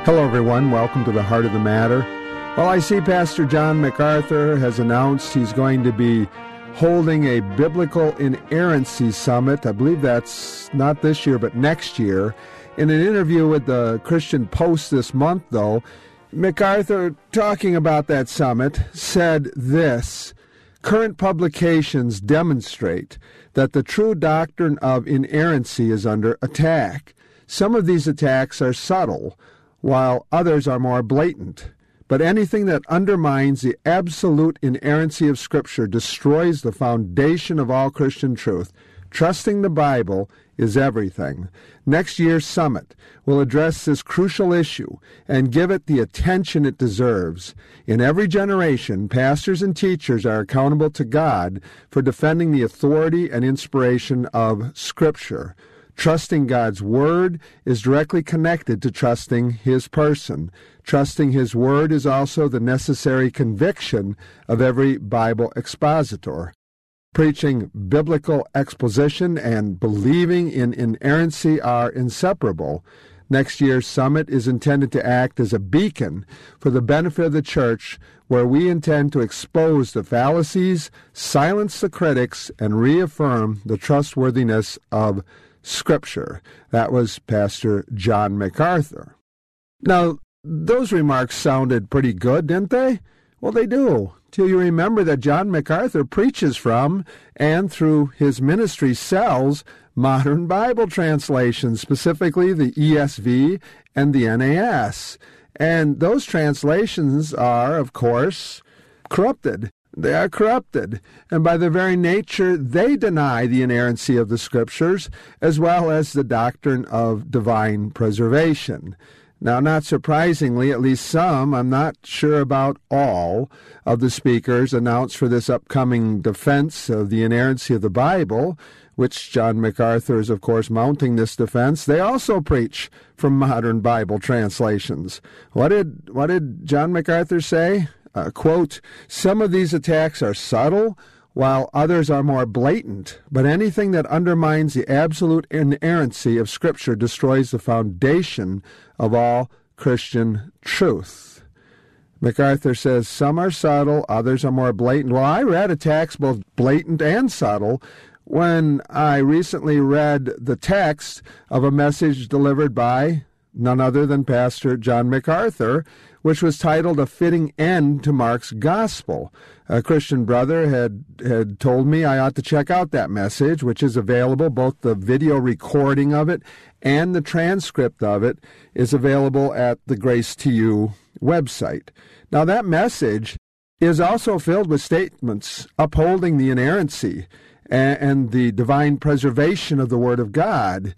Hello, everyone. Welcome to the Heart of the Matter. Well, I see Pastor John MacArthur has announced he's going to be holding a Biblical Inerrancy Summit. I believe that's not this year, but next year. In an interview with the Christian Post this month, though, MacArthur, talking about that summit, said this: current publications demonstrate that the true doctrine of inerrancy is under attack. Some of these attacks are subtle, while others are more blatant. But anything that undermines the absolute inerrancy of Scripture destroys the foundation of all Christian truth. Trusting the Bible is everything. Next year's summit will address this crucial issue and give it the attention it deserves. In every generation, pastors and teachers are accountable to God for defending the authority and inspiration of Scripture. Trusting God's Word is directly connected to trusting His person. Trusting His Word is also the necessary conviction of every Bible expositor. Preaching biblical exposition and believing in inerrancy are inseparable. Next year's summit is intended to act as a beacon for the benefit of the church, where we intend to expose the fallacies, silence the critics, and reaffirm the trustworthiness of Scripture. That was Pastor John MacArthur. Now, those remarks sounded pretty good, didn't they? Well, they do, till you remember that John MacArthur preaches from and through his ministry sells modern Bible translations, specifically the ESV and the NAS. And those translations are, of course, corrupted. They are corrupted, and by their very nature, they deny the inerrancy of the Scriptures, as well as the doctrine of divine preservation. Now, not surprisingly, at least some, I'm not sure about all, of the speakers announced for this upcoming defense of the inerrancy of the Bible, which John MacArthur is, of course, mounting this defense. They also preach from modern Bible translations. What did John MacArthur say? Quote, some of these attacks are subtle, while others are more blatant, but anything that undermines the absolute inerrancy of Scripture destroys the foundation of all Christian truth. MacArthur says some are subtle, others are more blatant. Well, I read attacks both blatant and subtle when I recently read the text of a message delivered by none other than Pastor John MacArthur, which was titled A Fitting End to Mark's Gospel. A Christian brother had told me I ought to check out that message, which is available. Both the video recording of it and the transcript of it is available at the Grace to You website. Now, that message is also filled with statements upholding the inerrancy and the divine preservation of the Word of God,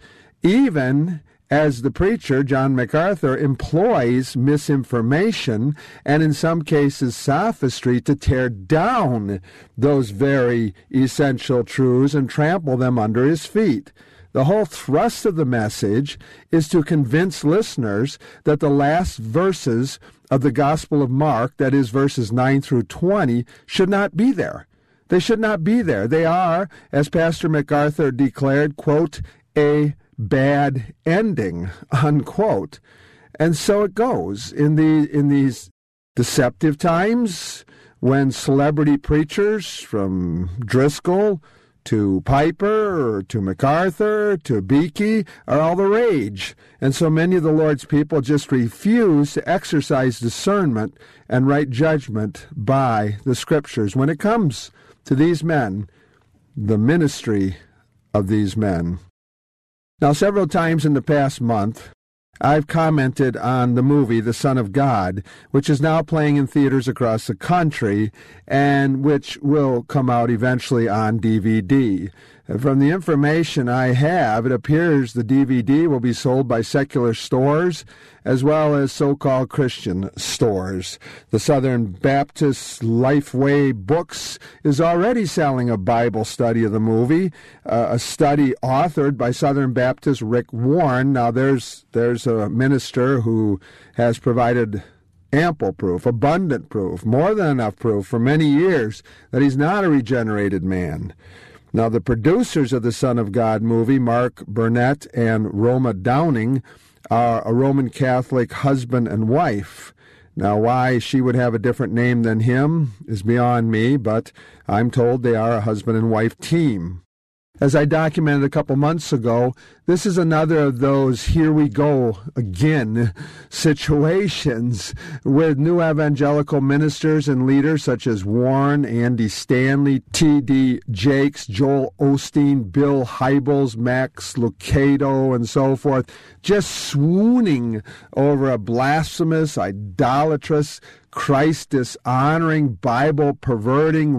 even as the preacher, John MacArthur, employs misinformation and in some cases sophistry to tear down those very essential truths and trample them under his feet. The whole thrust of the message is to convince listeners that the last verses of the Gospel of Mark, that is verses 9 through 20, should not be there. They should not be there. They are, as Pastor MacArthur declared, quote, a bad ending, unquote. And so it goes in these deceptive times when celebrity preachers from Driscoll to Piper to MacArthur to Beeke are all the rage. And so many of the Lord's people just refuse to exercise discernment and right judgment by the Scriptures. When it comes to these men, the ministry of these men. Now, several times in the past month, I've commented on the movie The Son of God, which is now playing in theaters across the country and which will come out eventually on DVD. From the information I have, it appears the DVD will be sold by secular stores as well as so-called Christian stores. The Southern Baptist Lifeway Books is already selling a Bible study of the movie, a study authored by Southern Baptist Rick Warren. Now, there's a minister who has provided ample proof, abundant proof, more than enough proof for many years that he's not a regenerated man. Now, the producers of the Son of God movie, Mark Burnett and Roma Downing, are a Roman Catholic husband and wife. Now, why she would have a different name than him is beyond me, but I'm told they are a husband and wife team. As I documented a couple months ago, this is another of those here we go again situations with new evangelical ministers and leaders such as Warren, Andy Stanley, T.D. Jakes, Joel Osteen, Bill Hybels, Max Lucado, and so forth, just swooning over a blasphemous, idolatrous, Christ-dishonoring, Bible-perverting,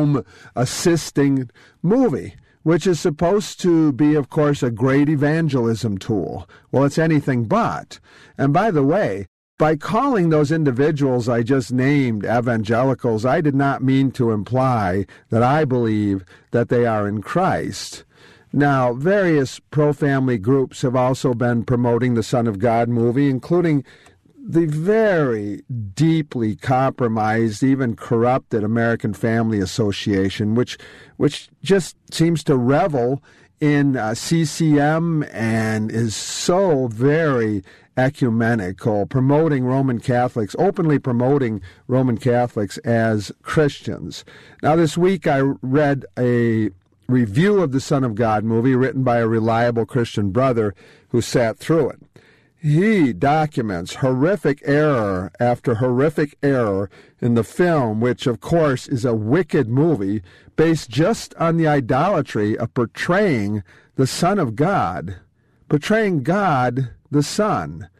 Rome-assisting movie, which is supposed to be, of course, a great evangelism tool. Well, it's anything but. And by the way, by calling those individuals I just named evangelicals, I did not mean to imply that I believe that they are in Christ. Now, various pro-family groups have also been promoting the Son of God movie, including the very deeply compromised, even corrupted American Family Association, which just seems to revel in CCM and is so very ecumenical, promoting Roman Catholics, openly promoting Roman Catholics as Christians. Now, this week I read a review of the Son of God movie written by a reliable Christian brother who sat through it. He documents horrific error after horrific error in the film, which, of course, is a wicked movie based just on the idolatry of portraying the Son of God, portraying God the Son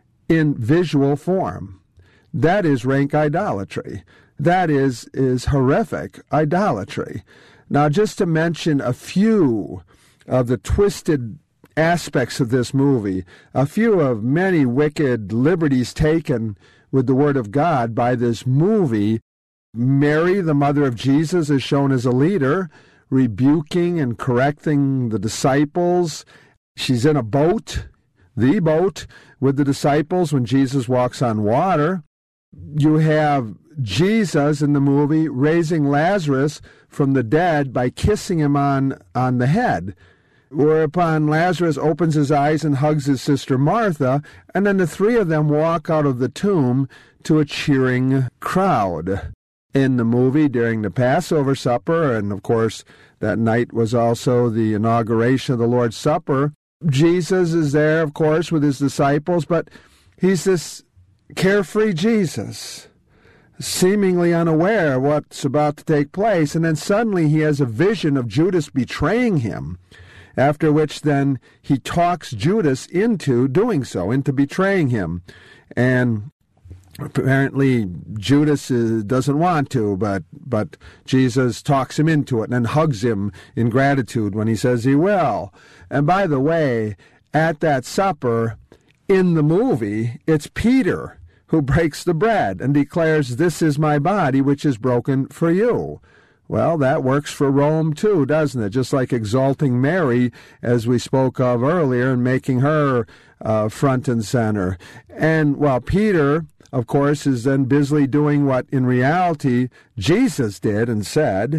in visual form. That is rank idolatry. That is horrific idolatry. Now, just to mention a few of the twisted aspects of this movie, a few of many wicked liberties taken with the Word of God by this movie. Mary, the mother of Jesus, is shown as a leader, rebuking and correcting the disciples. She's in a boat, the boat, with the disciples when Jesus walks on water. You have Jesus in the movie raising Lazarus from the dead by kissing him on the head, whereupon Lazarus opens his eyes and hugs his sister Martha, and then the three of them walk out of the tomb to a cheering crowd. In the movie, during the Passover supper, and of course that night was also the inauguration of the Lord's Supper, Jesus is there, of course, with his disciples, but he's this carefree Jesus, seemingly unaware of what's about to take place, and then suddenly he has a vision of Judas betraying him. After which then he talks Judas into doing so, into betraying him. And apparently Judas doesn't want to, but Jesus talks him into it and then hugs him in gratitude when he says he will. And by the way, at that supper, in the movie, it's Peter who breaks the bread and declares, "This is my body, which is broken for you." Well, that works for Rome too, doesn't it? Just like exalting Mary, as we spoke of earlier, and making her front and center. And while Peter, of course, is then busily doing what in reality Jesus did and said,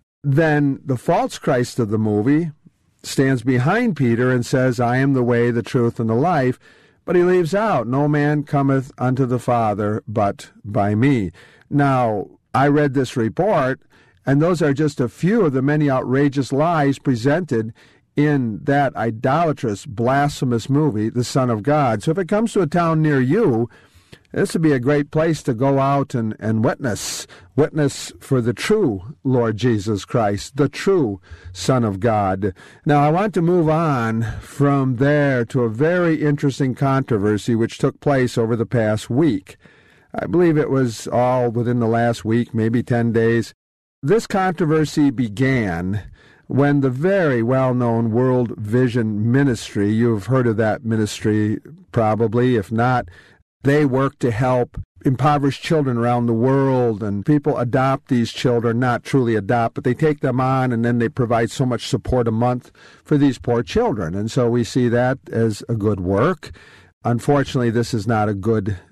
then the false Christ of the movie stands behind Peter and says, "I am the way, the truth, and the life." But he leaves out, "No man cometh unto the Father but by me." Now, I read this report, and those are just a few of the many outrageous lies presented in that idolatrous, blasphemous movie, The Son of God. So if it comes to a town near you, this would be a great place to go out and witness for the true Lord Jesus Christ, the true Son of God. Now, I want to move on from there to a very interesting controversy which took place over the past week. I believe it was all within the last week, maybe 10 days. This controversy began when the very well-known World Vision Ministry, you've heard of that ministry probably, if not, they work to help impoverished children around the world, and people adopt these children, not truly adopt, but they take them on, and then they provide so much support a month for these poor children. And so we see that as a good work. Unfortunately, this is not a good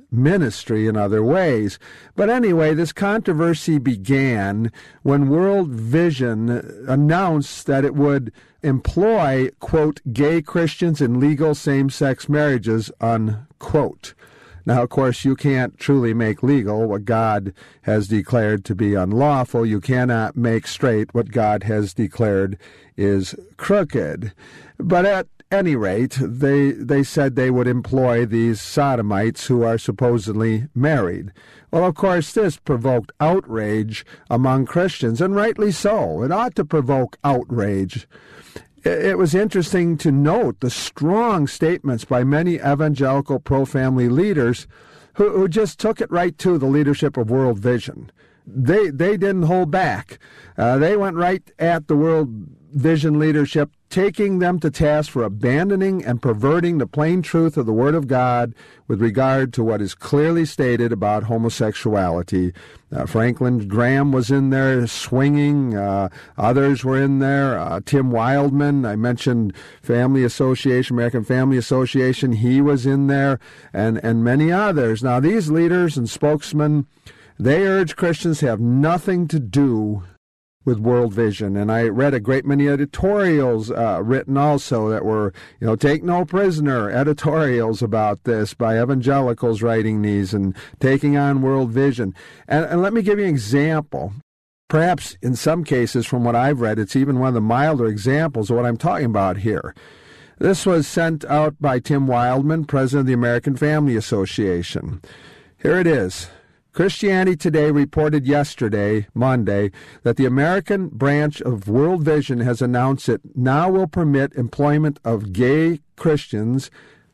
ministry in other ways. But anyway, this controversy began when World Vision announced that it would employ, quote, gay Christians in legal same-sex marriages, unquote. Now, of course, you can't truly make legal what God has declared to be unlawful. You cannot make straight what God has declared is crooked. But at any rate, they said they would employ these sodomites who are supposedly married. Well, of course, this provoked outrage among Christians, and rightly so. It ought to provoke outrage. It was interesting to note the strong statements by many evangelical pro-family leaders who just took it right to the leadership of World Vision. They didn't hold back. They went right at the World Vision leadership, taking them to task for abandoning and perverting the plain truth of the Word of God with regard to what is clearly stated about homosexuality. Franklin Graham was in there swinging. Others were in there. Tim Wildman, I mentioned Family Association, American Family Association, he was in there, and many others. Now, these leaders and spokesmen, they urge Christians to have nothing to do with World Vision. And I read a great many editorials written also that were, take no prisoner editorials about this by evangelicals writing these and taking on World Vision. And let me give you an example. Perhaps in some cases from what I've read, it's even one of the milder examples of what I'm talking about here. This was sent out by Tim Wildman, president of the American Family Association. Here it is. Christianity Today reported yesterday, Monday, that the American branch of World Vision has announced it now will permit employment of gay Christians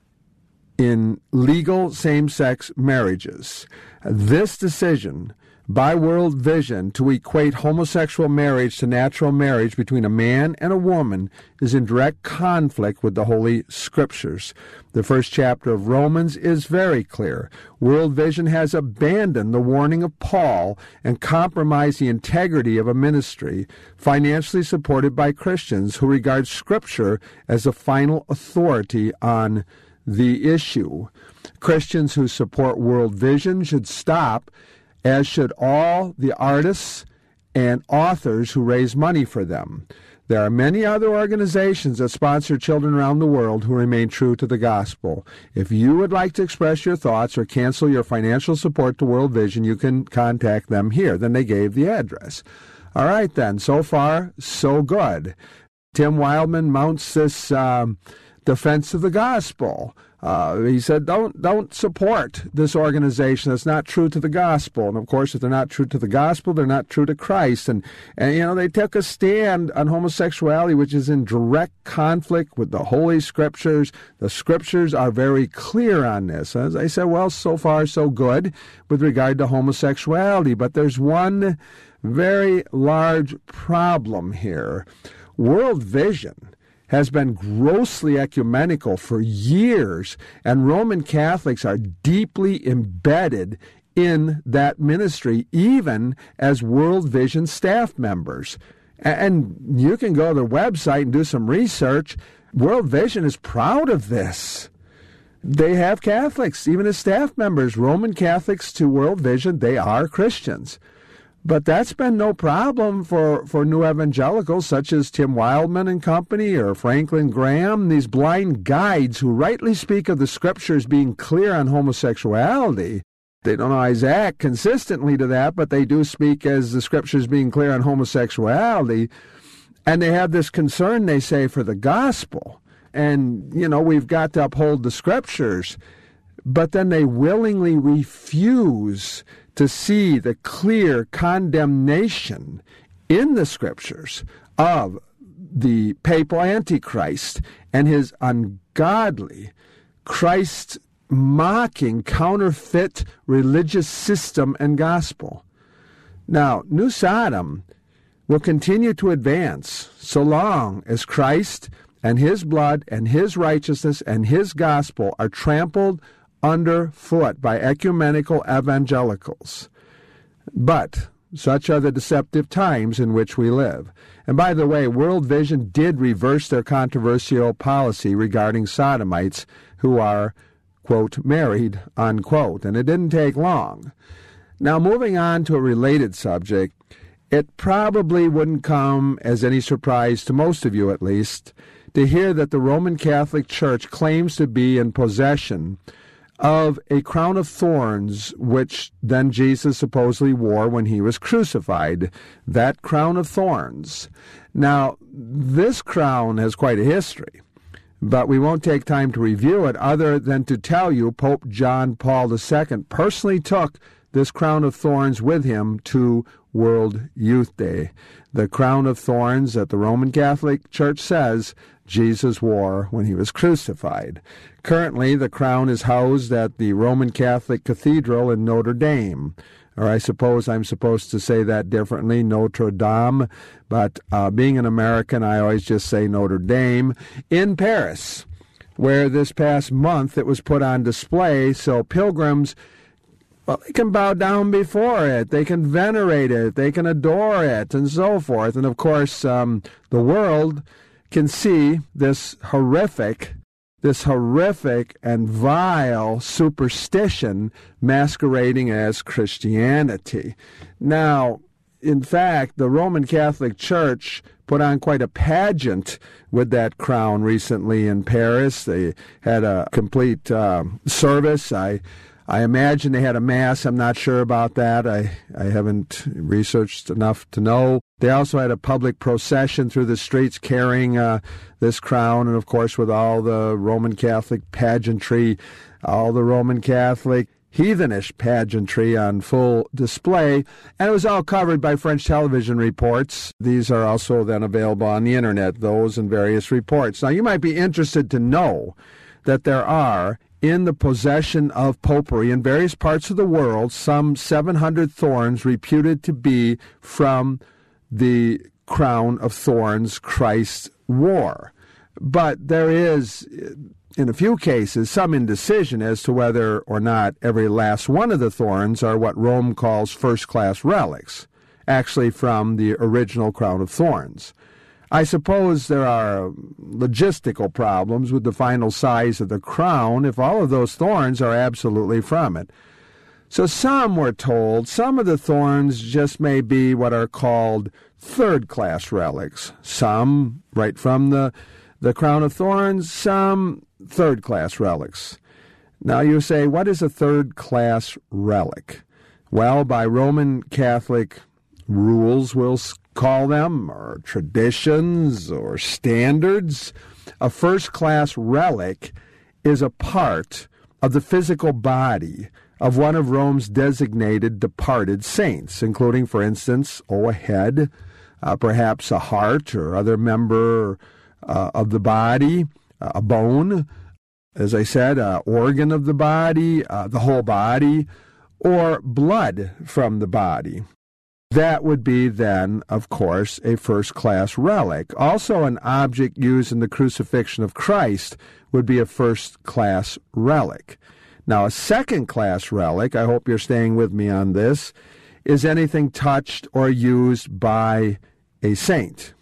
in legal same-sex marriages. This decision by World Vision to equate homosexual marriage to natural marriage between a man and a woman is in direct conflict with the Holy Scriptures. The first chapter of Romans is very clear. World Vision has abandoned the warning of Paul and compromised the integrity of a ministry financially supported by Christians who regard Scripture as the final authority on the issue. Christians who support World Vision should stop, as should all the artists and authors who raise money for them. There are many other organizations that sponsor children around the world who remain true to the gospel. If you would like to express your thoughts or cancel your financial support to World Vision, you can contact them here. Then they gave the address. All right, then. So far, so good. Tim Wildman mounts this defense of the gospel. He said, don't support this organization that's not true to the gospel. And, of course, if they're not true to the gospel, they're not true to Christ. And they took a stand on homosexuality, which is in direct conflict with the Holy Scriptures. The Scriptures are very clear on this. As I said, well, so far, so good with regard to homosexuality. But there's one very large problem here. World Vision has been grossly ecumenical for years, and Roman Catholics are deeply embedded in that ministry, even as World Vision staff members. And you can go to their website and do some research. World Vision is proud of this. They have Catholics, even as staff members, Roman Catholics to World Vision, they are Christians. But that's been no problem for new evangelicals such as Tim Wildman and company or Franklin Graham, these blind guides who rightly speak of the Scriptures being clear on homosexuality. They don't always act consistently to that, but they do speak as the Scriptures being clear on homosexuality. And they have this concern, they say, for the gospel. And, we've got to uphold the Scriptures. But then they willingly refuse to see the clear condemnation in the Scriptures of the papal Antichrist and his ungodly, Christ-mocking, counterfeit religious system and gospel. Now, New Sodom will continue to advance so long as Christ and his blood and his righteousness and his gospel are trampled underfoot by ecumenical evangelicals. But such are the deceptive times in which we live. And by the way, World Vision did reverse their controversial policy regarding sodomites who are quote, married, unquote. And it didn't take long. Now, moving on to a related subject, it probably wouldn't come as any surprise to most of you, at least, to hear that the Roman Catholic Church claims to be in possession of a crown of thorns, which then Jesus supposedly wore when he was crucified. That crown of thorns. Now, this crown has quite a history, but we won't take time to review it other than to tell you Pope John Paul II personally took this crown of thorns with him to World Youth Day. The crown of thorns that the Roman Catholic Church says Jesus wore when he was crucified. Currently, the crown is housed at the Roman Catholic Cathedral in Notre Dame. Or I suppose I'm supposed to say that differently, Notre Dame. But being an American, I always just say Notre Dame in Paris, where this past month it was put on display so pilgrims, well, they can bow down before it, they can venerate it, they can adore it, and so forth. And of course, the world can see this horrific and vile superstition masquerading as Christianity. Now, in fact, the Roman Catholic Church put on quite a pageant with that crown recently in Paris. They had a complete service. I imagine they had a mass. I'm not sure about that. I haven't researched enough to know. They also had a public procession through the streets carrying this crown, and of course with all the Roman Catholic pageantry, all the Roman Catholic heathenish pageantry on full display, and it was all covered by French television reports. These are also then available on the internet, those and various reports. Now, you might be interested to know that there are, in the possession of popery in various parts of the world, some 700 thorns reputed to be from the crown of thorns Christ wore. But there is, in a few cases, some indecision as to whether or not every last one of the thorns are what Rome calls first-class relics, actually from the original crown of thorns. I suppose there are logistical problems with the final size of the crown if all of those thorns are absolutely from it. So some were told some of the thorns just may be what are called third-class relics. Some right from the crown of thorns, some third-class relics. Now you say, what is a third-class relic? Well, by Roman Catholic rules, we'll call them, or traditions, or standards, a first-class relic is a part of the physical body of one of Rome's designated departed saints, including, for instance, a head, perhaps a heart or other member of the body, a bone, as I said, an organ of the body, the whole body, or blood from the body. That would be then, of course, a first-class relic. Also, an object used in the crucifixion of Christ would be a first-class relic. Now, a second-class relic, I hope you're staying with me on this, is anything touched or used by a saint.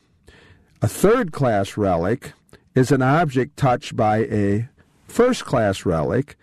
A third-class relic is an object touched by a first-class relic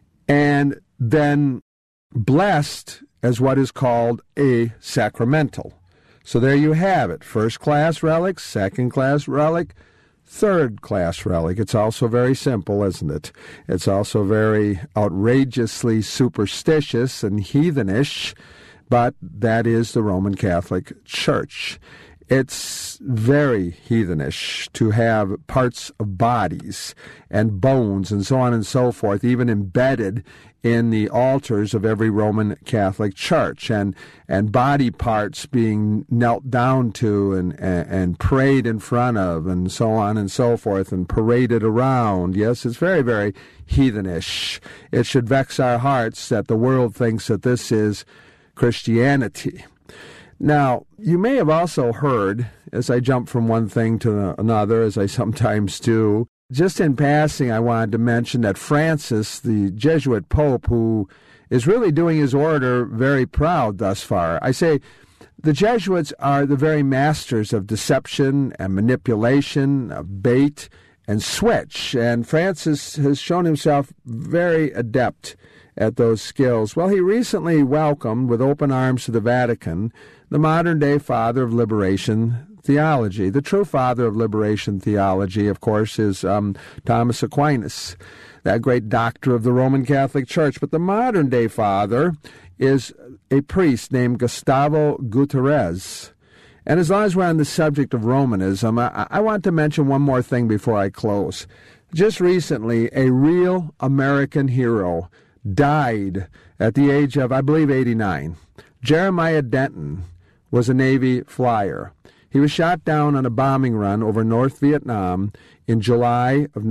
and then blessed as what is called a sacramental. So there you have it. First-class relic, second-class relic, third-class relic. It's also very simple, isn't it? It's also very outrageously superstitious and heathenish, but that is the Roman Catholic Church. It's very heathenish to have parts of bodies and bones and so on and so forth, even embedded in the altars of every Roman Catholic church, and body parts being knelt down to and prayed in front of, and so on and so forth, and paraded around. Yes, it's very, very heathenish. It should vex our hearts that the world thinks that this is Christianity. Now, you may have also heard, as I jump from one thing to another, as I sometimes do, just in passing, I wanted to mention that Francis, the Jesuit Pope, who is really doing his order very proud thus far. I say the Jesuits are the very masters of deception and manipulation, of bait and switch. And Francis has shown himself very adept at those skills. Well, he recently welcomed with open arms to the Vatican the modern-day father of liberation theology. The true father of liberation theology, of course, is Thomas Aquinas, that great doctor of the Roman Catholic Church. But the modern-day father is a priest named Gustavo Gutierrez. And as long as we're on the subject of Romanism, I want to mention one more thing before I close. Just recently, a real American hero died at the age of, I believe, 89. Jeremiah Denton was a Navy flyer. He was shot down on a bombing run over North Vietnam in July of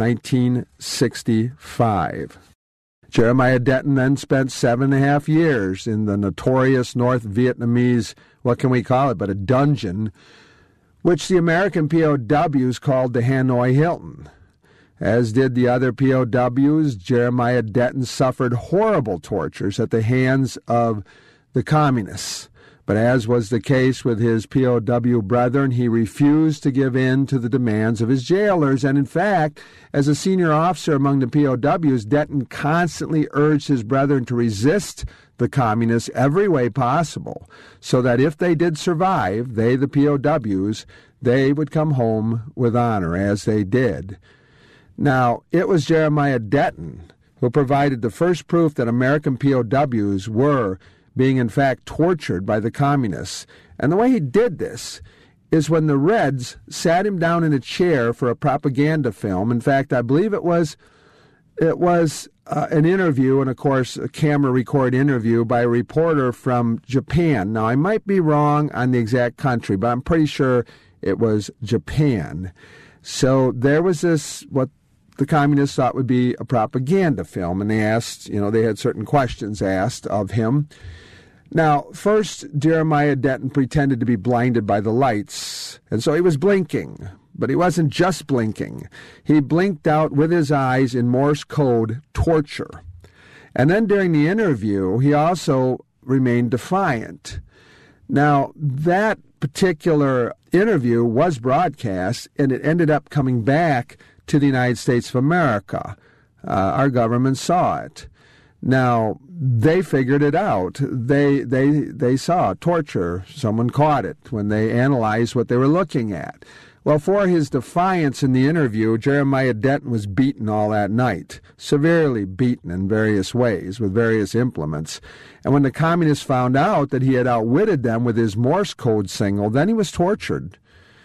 1965. Jeremiah Denton then spent 7.5 years in the notorious North Vietnamese, what can we call it, but a dungeon, which the American POWs called the Hanoi Hilton. As did the other POWs, Jeremiah Denton suffered horrible tortures at the hands of the communists. But as was the case with his POW brethren, he refused to give in to the demands of his jailers. And in fact, as a senior officer among the POWs, Denton constantly urged his brethren to resist the communists every way possible, so that if they did survive, they, the POWs, they would come home with honor, as they did. Now, it was Jeremiah Denton who provided the first proof that American POWs were being in fact tortured by the communists. And the way he did this is when the Reds sat him down in a chair for a propaganda film. In fact, I believe it was an interview, and of course a camera-recorded interview by a reporter from Japan. Now, I might be wrong on the exact country, but I'm pretty sure it was Japan. So there was this, what the communists thought would be a propaganda film, and they asked, they had certain questions asked of him. Now, first, Jeremiah Denton pretended to be blinded by the lights, and so he was blinking. But he wasn't just blinking. He blinked out with his eyes in Morse code torture. And then during the interview, he also remained defiant. Now, that particular interview was broadcast, and it ended up coming back to the United States of America. Our government saw it. Now, they figured it out. They saw torture. Someone caught it when they analyzed what they were looking at. Well, for his defiance in the interview, Jeremiah Denton was beaten all that night, severely beaten in various ways with various implements. And when the communists found out that he had outwitted them with his Morse code signal, then he was tortured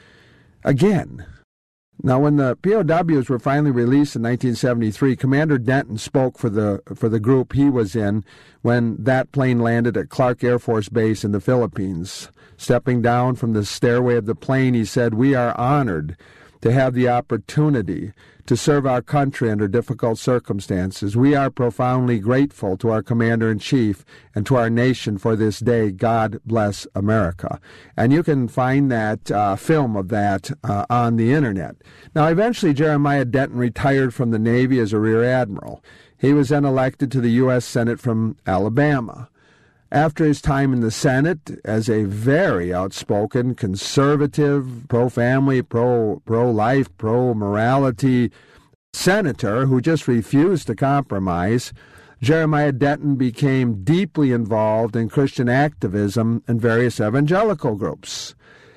again. Now, when the POWs were finally released in 1973, Commander Denton spoke for the group he was in when that plane landed at Clark Air Force Base in the Philippines. Stepping down from the stairway of the plane, he said, "We are honored to have the opportunity to serve our country under difficult circumstances. We are profoundly grateful to our Commander-in-Chief and to our nation for this day. God bless America." And you can find that film of that on the Internet. Now, eventually, Jeremiah Denton retired from the Navy as a Rear Admiral. He was then elected to the U.S. Senate from Alabama. After his time in the Senate as a very outspoken, conservative, pro-family, pro-life, pro-morality senator who just refused to compromise, Jeremiah Denton became deeply involved in Christian activism and various evangelical groups.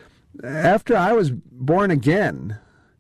After I was born again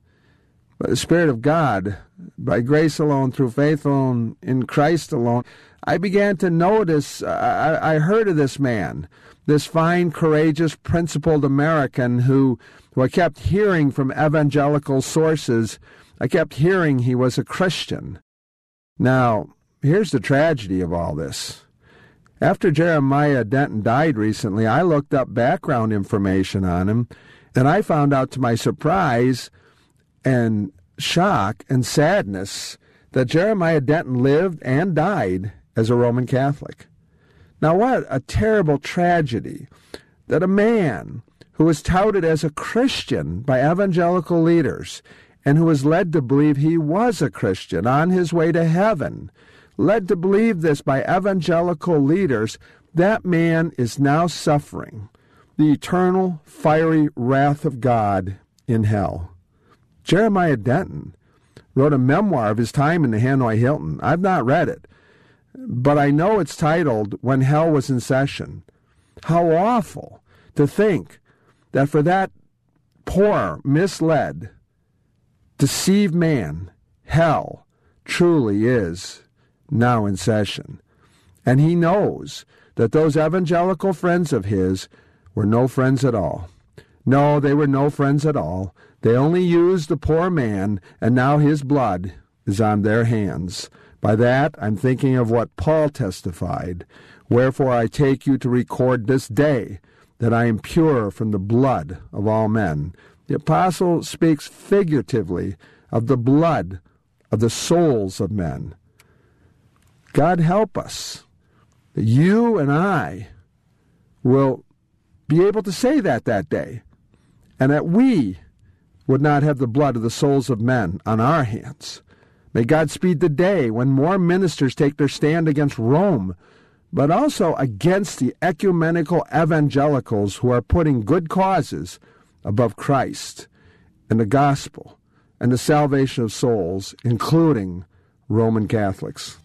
by the Spirit of God, by grace alone, through faith alone, in Christ alone, I began to notice, I heard of this man, this fine, courageous, principled American who I kept hearing from evangelical sources. I kept hearing he was a Christian. Now, here's the tragedy of all this. After Jeremiah Denton died recently, I looked up background information on him, and I found out to my surprise and shock and sadness that Jeremiah Denton lived and died as a Roman Catholic. Now, what a terrible tragedy that a man who was touted as a Christian by evangelical leaders and who was led to believe he was a Christian on his way to heaven, led to believe this by evangelical leaders, that man is now suffering the eternal fiery wrath of God in hell. Jeremiah Denton wrote a memoir of his time in the Hanoi Hilton. I've not read it, but I know it's titled When Hell Was in Session. How awful to think that for that poor, misled, deceived man, hell truly is now in session. And he knows that those evangelical friends of his were no friends at all. No, they were no friends at all. They only used the poor man, and now his blood is on their hands. By that, I'm thinking of what Paul testified. Wherefore I take you to record this day that I am pure from the blood of all men. The apostle speaks figuratively of the blood of the souls of men. God help us that you and I will be able to say that day, and that we would not have the blood of the souls of men on our hands. May God speed the day when more ministers take their stand against Rome, but also against the ecumenical evangelicals who are putting good causes above Christ and the gospel and the salvation of souls, including Roman Catholics.